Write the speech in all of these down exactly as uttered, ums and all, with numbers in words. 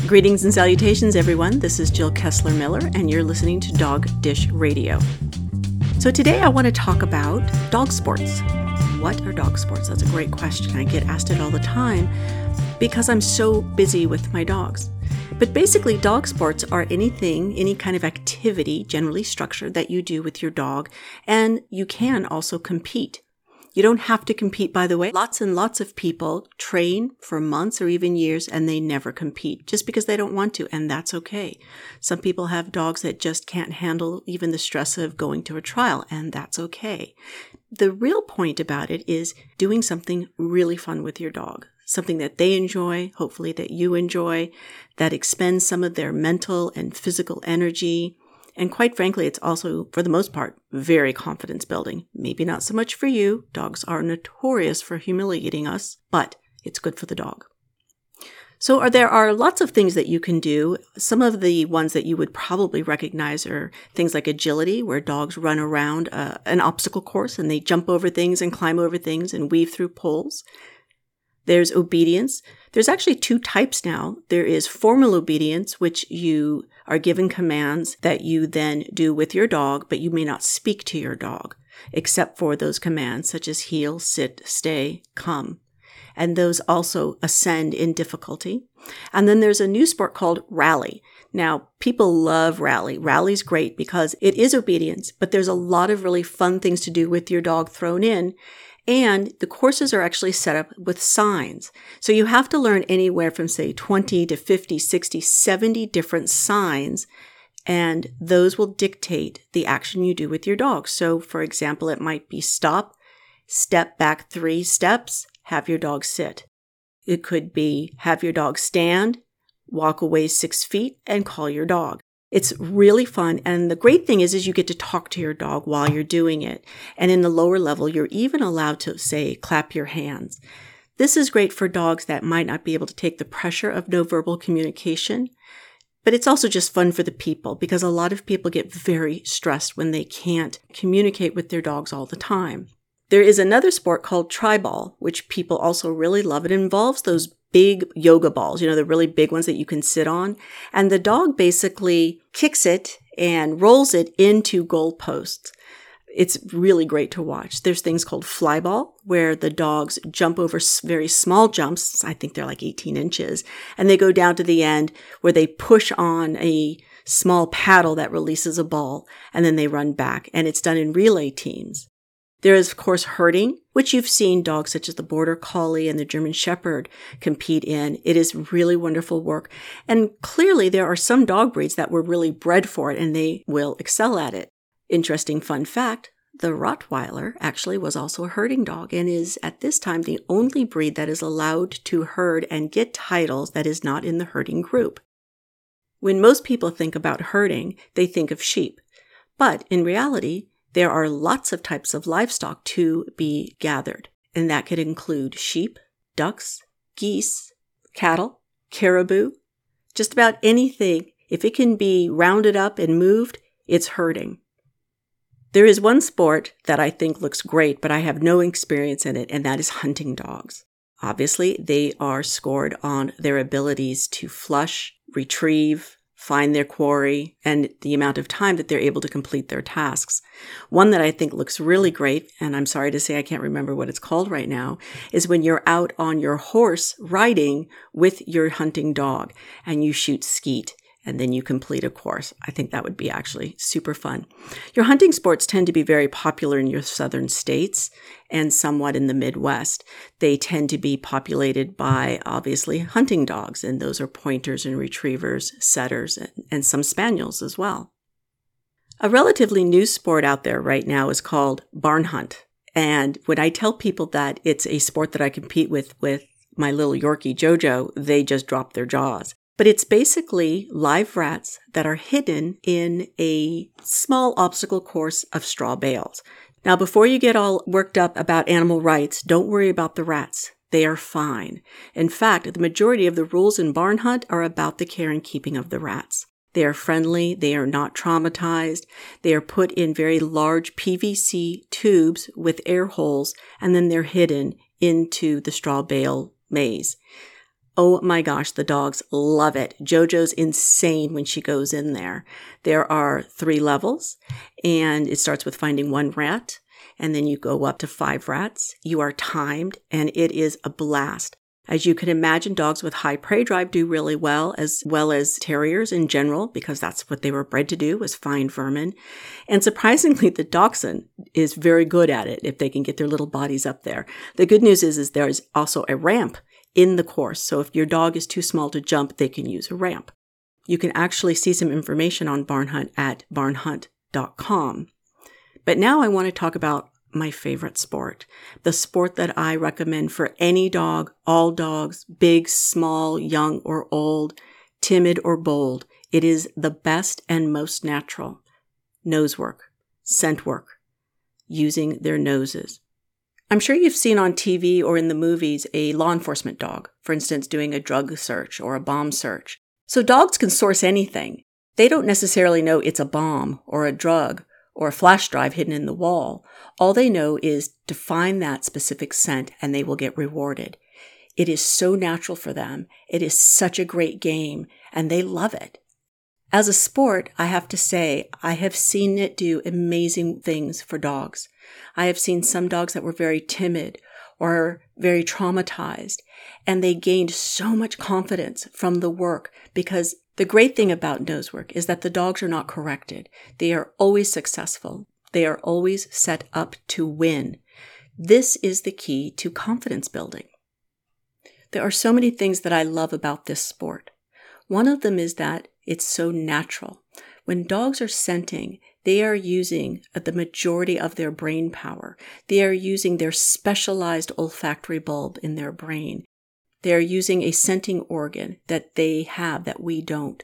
Greetings and salutations, everyone. This is Jill Kessler-Miller, and you're listening to Dog Dish Radio. So today I want to talk about dog sports. What are dog sports? That's a great question. I get asked it all the time because I'm so busy with my dogs. But basically, dog sports are anything, any kind of activity, generally structured, that you do with your dog, and you can also compete. You don't have to compete, by the way. Lots and lots of people train for months or even years and they never compete just because they don't want to, and that's okay. Some people have dogs that just can't handle even the stress of going to a trial, and that's okay. The real point about it is doing something really fun with your dog, something that they enjoy, hopefully that you enjoy, that expends some of their mental and physical energy. And quite frankly, it's also, for the most part, very confidence building. Maybe not so much for you. Dogs are notorious for humiliating us, but it's good for the dog. So are, there are lots of things that you can do. Some of the ones that you would probably recognize are things like agility, where dogs run around uh, an obstacle course and they jump over things and climb over things and weave through poles. There's obedience. There's actually two types now. There is formal obedience, which you are given commands that you then do with your dog, but you may not speak to your dog, except for those commands such as heel, sit, stay, come. And those also ascend in difficulty. And then there's a new sport called rally. Now, people love rally. Rally's great because it is obedience, but there's a lot of really fun things to do with your dog thrown in. And the courses are actually set up with signs. So you have to learn anywhere from, say, twenty to fifty, sixty, seventy different signs, and those will dictate the action you do with your dog. So, for example, it might be stop, step back three steps, have your dog sit. It could be have your dog stand, walk away six feet, and call your dog. It's really fun, and the great thing is, is you get to talk to your dog while you're doing it. And in the lower level, you're even allowed to, say, clap your hands. This is great for dogs that might not be able to take the pressure of nonverbal communication, but it's also just fun for the people because a lot of people get very stressed when they can't communicate with their dogs all the time. There is another sport called tri-ball, which people also really love. It involves those big yoga balls, you know, the really big ones that you can sit on. And the dog basically kicks it and rolls it into goalposts. It's really great to watch. There's things called fly ball, where the dogs jump over very small jumps. I think they're like eighteen inches. And they go down to the end where they push on a small paddle that releases a ball, and then they run back. And it's done in relay teams. There is, of course, herding, which you've seen dogs such as the Border Collie and the German Shepherd compete in. It is really wonderful work. And clearly, there are some dog breeds that were really bred for it, and they will excel at it. Interesting fun fact, the Rottweiler actually was also a herding dog and is, at this time, the only breed that is allowed to herd and get titles that is not in the herding group. When most people think about herding, they think of sheep. But in reality, there are lots of types of livestock to be gathered, and that could include sheep, ducks, geese, cattle, caribou, just about anything. If it can be rounded up and moved, it's herding. There is one sport that I think looks great, but I have no experience in it, and that is hunting dogs. Obviously, they are scored on their abilities to flush, retrieve, find their quarry, and the amount of time that they're able to complete their tasks. One that I think looks really great, and I'm sorry to say I can't remember what it's called right now, is when you're out on your horse riding with your hunting dog and you shoot skeet and then you complete a course. I think that would be actually super fun. Your hunting sports tend to be very popular in your southern states and somewhat in the Midwest. They tend to be populated by, obviously, hunting dogs, and those are pointers and retrievers, setters, and, and some spaniels as well. A relatively new sport out there right now is called barn hunt. And when I tell people that it's a sport that I compete with with my little Yorkie Jojo, they just drop their jaws. But it's basically live rats that are hidden in a small obstacle course of straw bales. Now, before you get all worked up about animal rights, don't worry about the rats. They are fine. In fact, the majority of the rules in barn hunt are about the care and keeping of the rats. They are friendly. They are not traumatized. They are put in very large P V C tubes with air holes, and then they're hidden into the straw bale maze. Oh my gosh, the dogs love it. Jojo's insane when she goes in there. There are three levels, and it starts with finding one rat, and then you go up to five rats. You are timed, and it is a blast. As you can imagine, dogs with high prey drive do really well, as well as terriers in general, because that's what they were bred to do, was find vermin. And surprisingly, the dachshund is very good at it if they can get their little bodies up there. The good news is, is there's also a ramp in the course. So if your dog is too small to jump, they can use a ramp. You can actually see some information on Barn Hunt at barn hunt dot com. But now I want to talk about my favorite sport, the sport that I recommend for any dog, all dogs, big, small, young or old, timid or bold. It is the best and most natural. Nose work, scent work, using their noses. I'm sure you've seen on T V or in the movies a law enforcement dog, for instance, doing a drug search or a bomb search. So dogs can source anything. They don't necessarily know it's a bomb or a drug or a flash drive hidden in the wall. All they know is to find that specific scent, and they will get rewarded. It is so natural for them. It is such a great game, and they love it. As a sport, I have to say, I have seen it do amazing things for dogs. I have seen some dogs that were very timid or very traumatized, and they gained so much confidence from the work, because the great thing about nose work is that the dogs are not corrected. They are always successful. They are always set up to win. This is the key to confidence building. There are so many things that I love about this sport. One of them is that it's so natural. When dogs are scenting, they are using the majority of their brain power. They are using their specialized olfactory bulb in their brain. They are using a scenting organ that they have that we don't.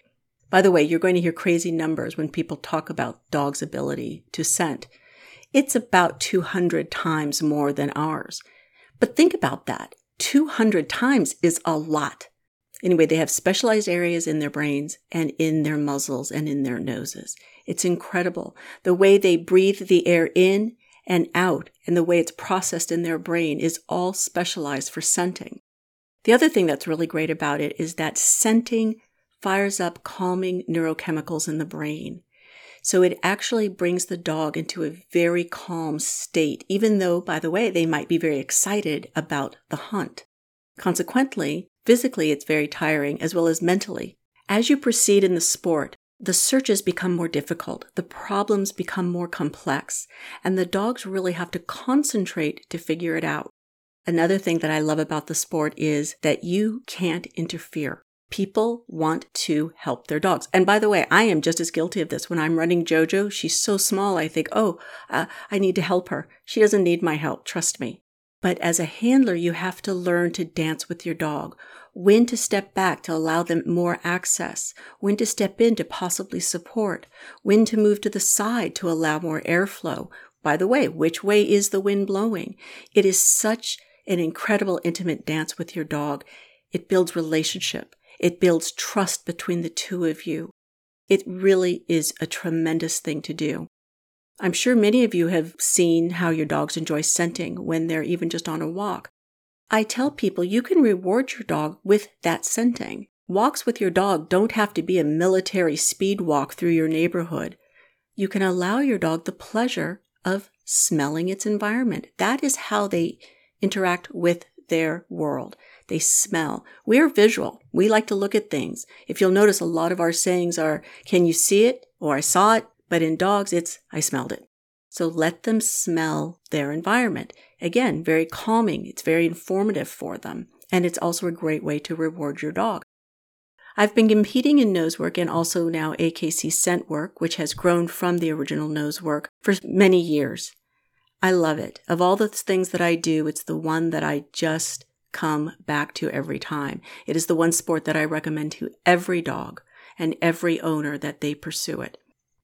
By the way, you're going to hear crazy numbers when people talk about dogs' ability to scent. It's about two hundred times more than ours. But think about that. two hundred times is a lot. Anyway, they have specialized areas in their brains and in their muzzles and in their noses. It's incredible. The way they breathe the air in and out and the way it's processed in their brain is all specialized for scenting. The other thing that's really great about it is that scenting fires up calming neurochemicals in the brain. So it actually brings the dog into a very calm state, even though, by the way, they might be very excited about the hunt. Consequently, physically, it's very tiring, as well as mentally. As you proceed in the sport, the searches become more difficult, the problems become more complex, and the dogs really have to concentrate to figure it out. Another thing that I love about the sport is that you can't interfere. People want to help their dogs. And by the way, I am just as guilty of this. When I'm running Jojo, she's so small, I think, oh, uh, I need to help her. She doesn't need my help, trust me. But as a handler, you have to learn to dance with your dog, when to step back to allow them more access, when to step in to possibly support, when to move to the side to allow more airflow. By the way, which way is the wind blowing? It is such an incredible intimate dance with your dog. It builds relationship. It builds trust between the two of you. It really is a tremendous thing to do. I'm sure many of you have seen how your dogs enjoy scenting when they're even just on a walk. I tell people you can reward your dog with that scenting. Walks with your dog don't have to be a military speed walk through your neighborhood. You can allow your dog the pleasure of smelling its environment. That is how they interact with their world. They smell. We're visual. We like to look at things. If you'll notice, a lot of our sayings are, can you see it? Or I saw it. But in dogs, it's, I smelled it. So let them smell their environment. Again, very calming. It's very informative for them. And it's also a great way to reward your dog. I've been competing in nose work and also now A K C scent work, which has grown from the original nose work for many years. I love it. Of all the things that I do, it's the one that I just come back to every time. It is the one sport that I recommend to every dog and every owner that they pursue it.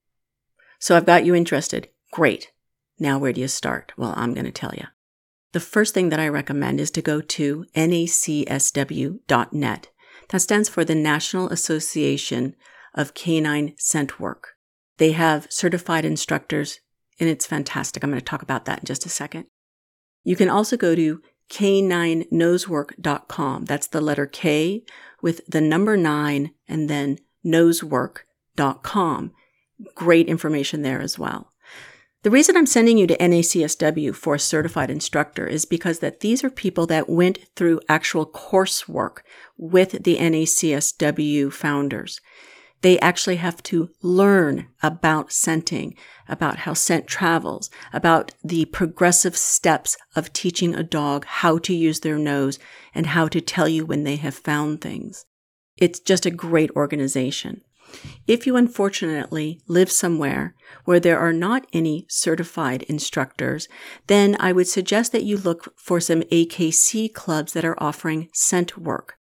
So I've got you interested. Great. Now where do you start? Well, I'm going to tell you. The first thing that I recommend is to go to N A C S W dot net. That stands for the National Association of Canine Scent Work. They have certified instructors, and it's fantastic. I'm going to talk about that in just a second. You can also go to K nine nosework dot com. That's the letter K with the number nine and then nosework dot com. Great information there as well. The reason I'm sending you to N A C S W for a certified instructor is because that these are people that went through actual coursework with the N A C S W founders. They actually have to learn about scenting, about how scent travels, about the progressive steps of teaching a dog how to use their nose and how to tell you when they have found things. It's just a great organization. If you unfortunately live somewhere where there are not any certified instructors, then I would suggest that you look for some A K C clubs that are offering scent work.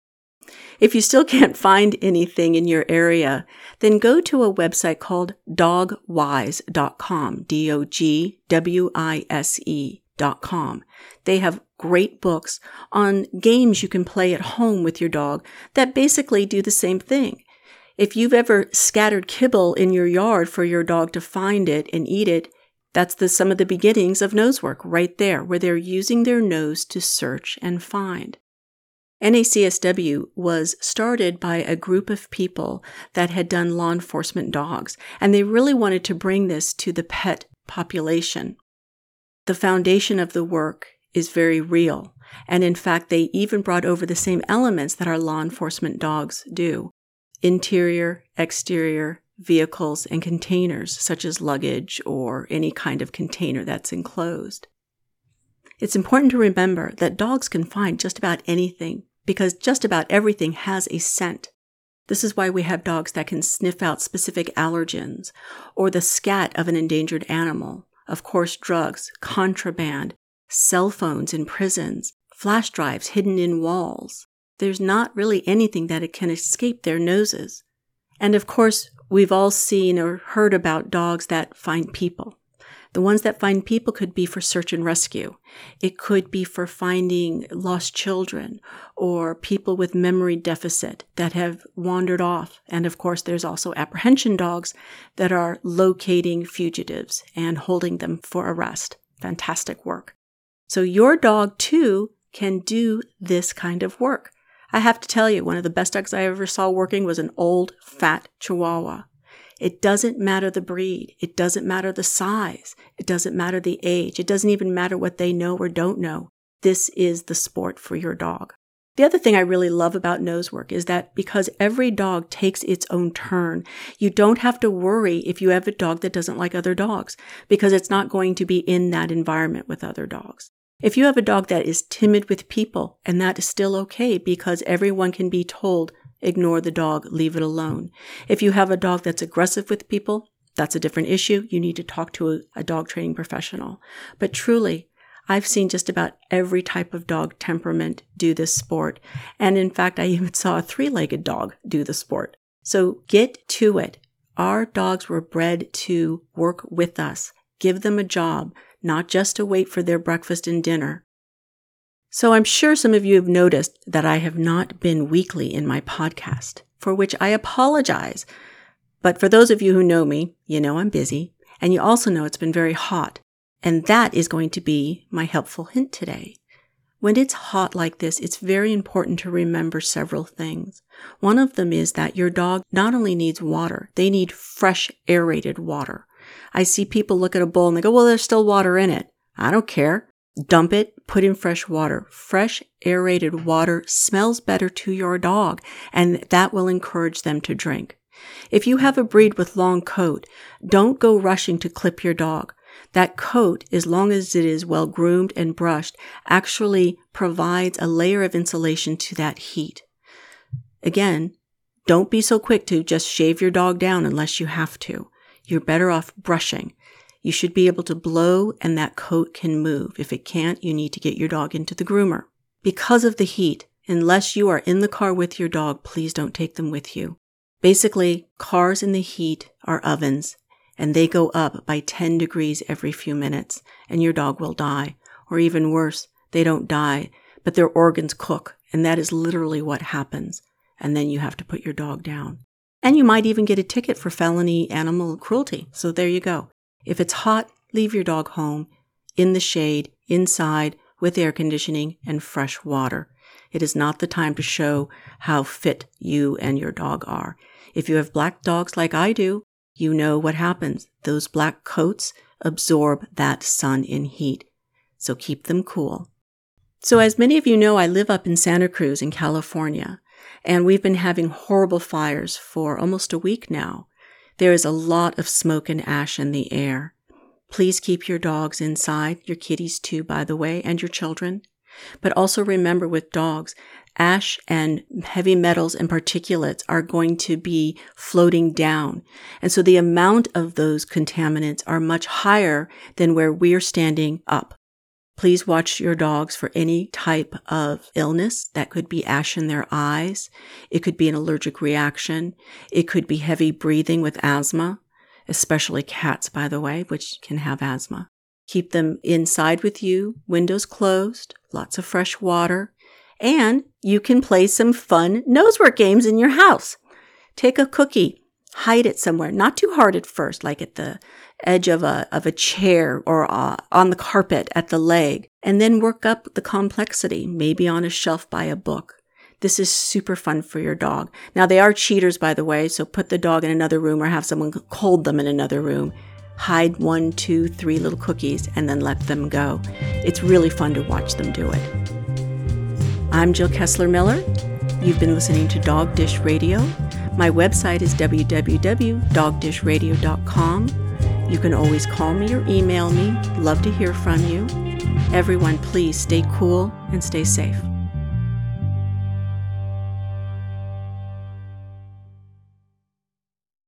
If you still can't find anything in your area, then go to a website called dog wise dot com, D O G W I S E dot com. They have great books on games you can play at home with your dog that basically do the same thing. If you've ever scattered kibble in your yard for your dog to find it and eat it, that's the, some of the beginnings of nose work right there, where they're using their nose to search and find. N A C S W was started by a group of people that had done law enforcement dogs, and they really wanted to bring this to the pet population. The foundation of the work is very real, and in fact, they even brought over the same elements that our law enforcement dogs do. Interior, exterior, vehicles, and containers, such as luggage or any kind of container that's enclosed. It's important to remember that dogs can find just about anything because just about everything has a scent. This is why we have dogs that can sniff out specific allergens or the scat of an endangered animal, of course drugs, contraband, cell phones in prisons, flash drives hidden in walls. There's not really anything that it can escape their noses. And of course, we've all seen or heard about dogs that find people. The ones that find people could be for search and rescue. It could be for finding lost children or people with memory deficit that have wandered off. And of course, there's also apprehension dogs that are locating fugitives and holding them for arrest. Fantastic work. So your dog, too, can do this kind of work. I have to tell you, one of the best dogs I ever saw working was an old, fat Chihuahua. It doesn't matter the breed. It doesn't matter the size. It doesn't matter the age. It doesn't even matter what they know or don't know. This is the sport for your dog. The other thing I really love about nose work is that because every dog takes its own turn, you don't have to worry if you have a dog that doesn't like other dogs because it's not going to be in that environment with other dogs. If you have a dog that is timid with people, and that is still okay because everyone can be told, ignore the dog, leave it alone. If you have a dog that's aggressive with people, that's a different issue. You need to talk to a, a dog training professional. But truly, I've seen just about every type of dog temperament do this sport. And in fact, I even saw a three-legged dog do the sport. So get to it. Our dogs were bred to work with us. Give them a job, not just to wait for their breakfast and dinner. So I'm sure some of you have noticed that I have not been weekly in my podcast, for which I apologize. But for those of you who know me, you know I'm busy, and you also know it's been very hot. And that is going to be my helpful hint today. When it's hot like this, it's very important to remember several things. One of them is that your dog not only needs water, they need fresh aerated water. I see people look at a bowl and they go, well, there's still water in it. I don't care. Dump it, put in fresh water. Fresh aerated water smells better to your dog, and that will encourage them to drink. If you have a breed with long coat, don't go rushing to clip your dog. That coat, as long as it is well groomed and brushed, actually provides a layer of insulation to that heat. Again, don't be so quick to just shave your dog down unless you have to. You're better off brushing. You should be able to blow and that coat can move. If it can't, you need to get your dog into the groomer. Because of the heat, unless you are in the car with your dog, please don't take them with you. Basically, cars in the heat are ovens, and they go up by ten degrees every few minutes, and your dog will die. Or even worse, they don't die, but their organs cook, and that is literally what happens. And then you have to put your dog down. And you might even get a ticket for felony animal cruelty. So there you go. If it's hot, leave your dog home, in the shade, inside, with air conditioning and fresh water. It is not the time to show how fit you and your dog are. If you have black dogs like I do, you know what happens. Those black coats absorb that sun and heat. So keep them cool. So as many of you know, I live up in Santa Cruz in California, and we've been having horrible fires for almost a week now. There is a lot of smoke and ash in the air. Please keep your dogs inside, your kitties too, by the way, and your children. But also remember with dogs, ash and heavy metals and particulates are going to be floating down. And so the amount of those contaminants are much higher than where we're standing up. Please watch your dogs for any type of illness. That could be ash in their eyes. It could be an allergic reaction. It could be heavy breathing with asthma, especially cats, by the way, which can have asthma. Keep them inside with you, windows closed, lots of fresh water, and you can play some fun nosework games in your house. Take a cookie, hide it somewhere, not too hard at first, like at the edge of a of a chair or uh, on the carpet at the leg, and then work up the complexity, maybe on a shelf by a book. This is super fun for your dog. Now, they are cheaters, by the way, so put the dog in another room or have someone hold them in another room. Hide one, two, three little cookies and then let them go. It's really fun to watch them do it. I'm Jill Kessler Miller. You've been listening to Dog Dish Radio. My website is w w w dot dog dish radio dot com. You can always call me or email me. Love to hear from you. Everyone, please stay cool and stay safe.